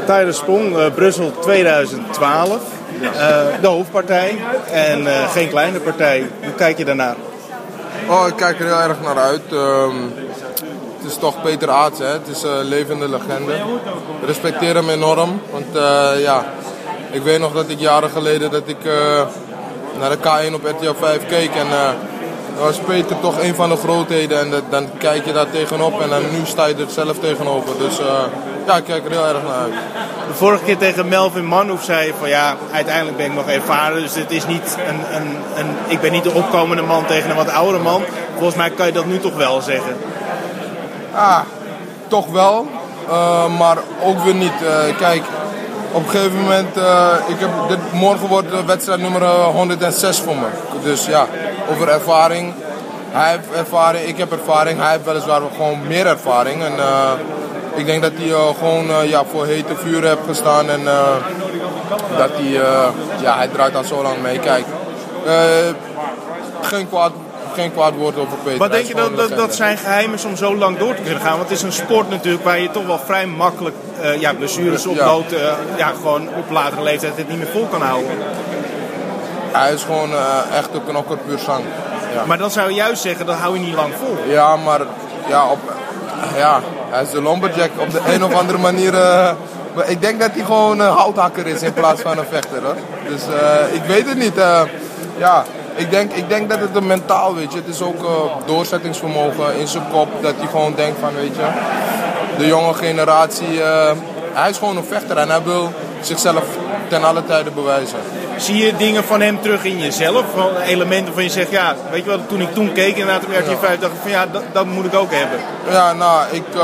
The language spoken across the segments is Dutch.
Tyler Spong, Brussel 2012. De hoofdpartij en geen kleine partij. Hoe kijk je daarnaar? Oh, ik kijk er heel erg naar uit. Het is toch Peter Aerts, hè? Het is een levende legende. Ik respecteer hem enorm, want ik weet nog dat ik jaren geleden naar de K1 op RTL 5 keek en was Peter toch een van de grootheden en dan kijk je daar tegenop en dan nu sta je er zelf tegenover. Dus ik kijk er heel erg naar uit. De vorige keer tegen Melvin Manhoef zei je van uiteindelijk ben ik nog ervaren, dus het is niet ik ben niet de opkomende man tegen een wat oudere man. Volgens mij kan je dat nu toch wel zeggen. Toch wel, maar ook weer niet. Kijk, op een gegeven moment, morgen wordt wedstrijd nummer 106 voor me. Dus over ervaring. Hij heeft ervaring, ik heb ervaring. Hij heeft weliswaar gewoon meer ervaring. En ik denk dat hij gewoon voor hete vuur heeft gestaan. En dat hij draait dan zo lang mee. Kijk, geen kwaad woord over Peter. Maar denk je dat zijn geheim is om zo lang door te kunnen gaan? Want het is een sport natuurlijk waar je toch wel vrij makkelijk blessures oploopt. Gewoon op latere leeftijd het niet meer vol kan houden. Hij is gewoon echt een knokker puur zang. Ja. Maar dan zou je juist zeggen, dat hou je niet lang vol. Ja, maar hij is de lumberjack op de een of andere manier. Ik denk dat hij gewoon een houthakker is in plaats van een vechter. Hoor. Dus ik weet het niet. Ik denk dat het een mentaal, weet je. Het is ook doorzettingsvermogen in zijn kop. Dat hij gewoon denkt van, weet je, de jonge generatie. Hij is gewoon een vechter en hij wil zichzelf ten alle tijden bewijzen. Zie je dingen van hem terug in jezelf? Van elementen van je zegt, weet je wat, toen ik toen keek inderdaad op RTL 5 dacht ik van dat moet ik ook hebben. Ja,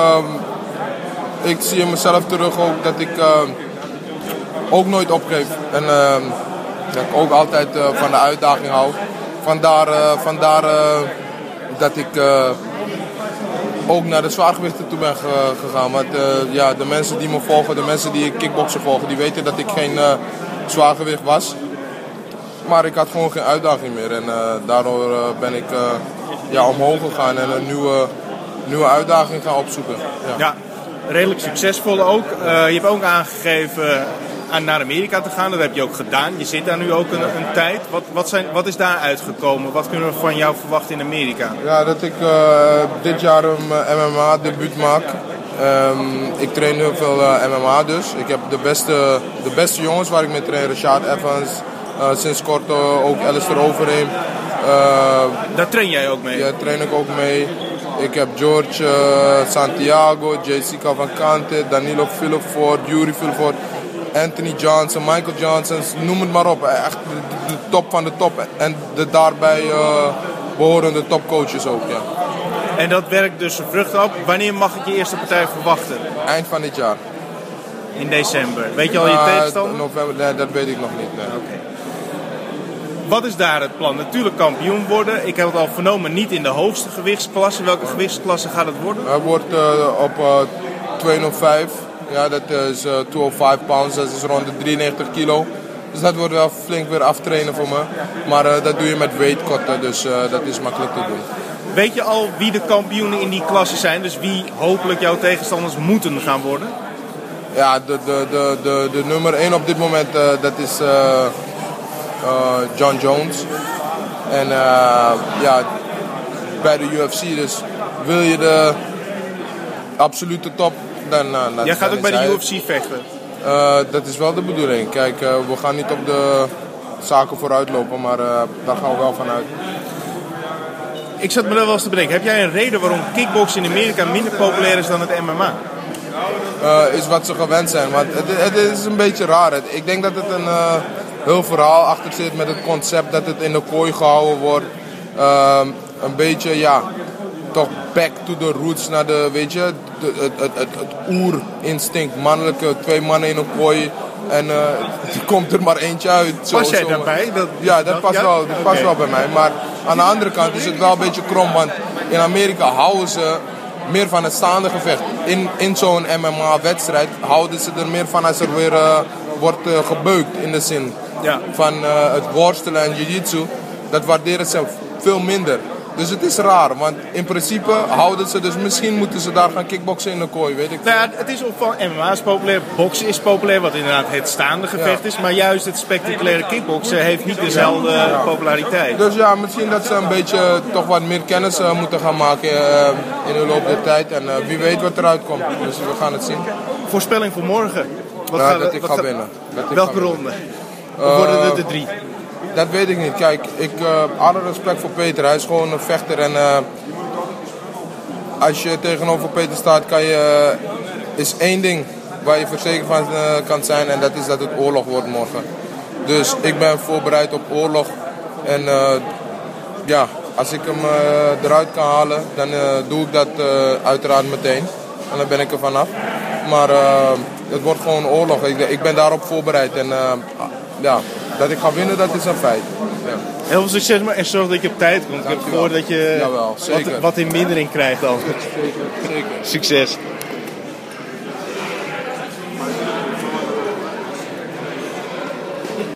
ik zie in mezelf terug ook dat ik ook nooit opgeef. En dat ik ook altijd van de uitdaging hou. Vandaar dat ik ook naar de zwaargewichten toe ben gegaan. Want de mensen die me volgen, de mensen die kickboksen volgen, die weten dat ik geen zwaargewicht was. Maar ik had gewoon geen uitdaging meer. En daardoor ben ik omhoog gegaan en een nieuwe uitdaging gaan opzoeken. Ja, redelijk succesvol ook. Je hebt ook aangegeven naar Amerika te gaan. Dat heb je ook gedaan. Je zit daar nu ook een tijd. Wat is daar uitgekomen? Wat kunnen we van jou verwachten in Amerika? Ja, dat ik dit jaar een MMA-debuut maak. Ik train heel veel MMA dus. Ik heb de beste jongens waar ik mee train. Rashad Evans, sinds kort ook Alistair Overeem. Daar train jij ook mee? Ja, train ik ook mee. Ik heb George Santiago, JC Cavalcante, Danilo Villefort, Yuri Villefort, Anthony Johnson, Michael Johnson, noem het maar op. Echt de top van de top. En de daarbij behorende topcoaches ook, ja. En dat werkt dus zijn vruchten op. Wanneer mag ik je eerste partij verwachten? Eind van dit jaar. In december. Weet je al je tegenstander? November, nee, dat weet ik nog niet. Nee. Okay. Wat is daar het plan? Natuurlijk kampioen worden. Ik heb het al vernomen, niet in de hoogste gewichtsklasse. Welke gewichtsklasse gaat het worden? Het wordt op 205. Ja, dat is 205 pounds. Dat is rond de 93 kilo. Dus dat wordt wel flink weer aftrainen voor me. Maar dat doe je met weightcutten, dus dat is makkelijk te doen. Weet je al wie de kampioenen in die klasse zijn? Dus wie hopelijk jouw tegenstanders moeten gaan worden? Ja, de nummer 1 op dit moment, dat is John Jones. En bij de UFC, dus wil je de absolute top, dan jij gaat ook bij de UFC vechten? Dat is wel de bedoeling. Kijk, we gaan niet op de zaken vooruit lopen, maar daar gaan we wel vanuit. Ik zat me wel eens te bedenken. Heb jij een reden waarom kickboksen in Amerika minder populair is dan het MMA? Is wat ze gewend zijn. Want het is een beetje raar. Ik denk dat het een heel verhaal achter zit met het concept dat het in de kooi gehouden wordt. Een beetje, toch back to the roots naar de, weet je, het oerinstinct. Mannelijke, 2 mannen in een kooi. En er komt er maar eentje uit. Pas jij daarbij? Dat past wel bij mij. Maar aan de andere kant is het wel een beetje krom. Want in Amerika houden ze meer van het staande gevecht. In zo'n MMA-wedstrijd houden ze er meer van als er weer wordt gebeukt. In de zin van het worstelen en jiu-jitsu. Dat waarderen ze veel minder. Dus het is raar, want in principe houden ze, dus misschien moeten ze daar gaan kickboksen in de kooi, weet ik. Nou ja, het is opvallend. MMA is populair, boksen is populair, wat inderdaad het staande gevecht is. Maar juist het spectaculaire kickboksen heeft niet dezelfde populariteit. Dus ja, misschien dat ze een beetje toch wat meer kennis moeten gaan maken in de loop der tijd. En wie weet wat eruit komt. Dus we gaan het zien. Voorspelling voor morgen. Dat ik ga winnen. Welke ronde? Of worden het er 3? Dat weet ik niet. Kijk, ik alle respect voor Peter. Hij is gewoon een vechter. En als je tegenover Peter staat, is één ding waar je verzekerd van kan zijn. En dat is dat het oorlog wordt morgen. Dus ik ben voorbereid op oorlog. En ja, als ik hem eruit kan halen, dan doe ik dat uiteraard meteen. En dan ben ik er vanaf. Maar het wordt gewoon oorlog. Ik ben daarop voorbereid. En ja, dat ik ga winnen, dat is een feit. Ja. Heel veel succes, maar en zorg dat je op tijd komt. Ik heb gehoord dat je Jawel, wat in mindering krijgt dan. Zeker. Succes.